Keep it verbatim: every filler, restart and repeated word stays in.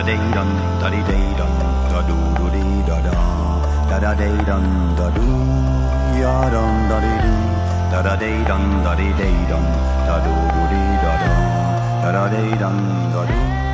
day dun da dee day dun da do do dee da da da da day dun da do ya dun da dee dee da da day dun da dee day dun da do do dee da da da da day dun da do.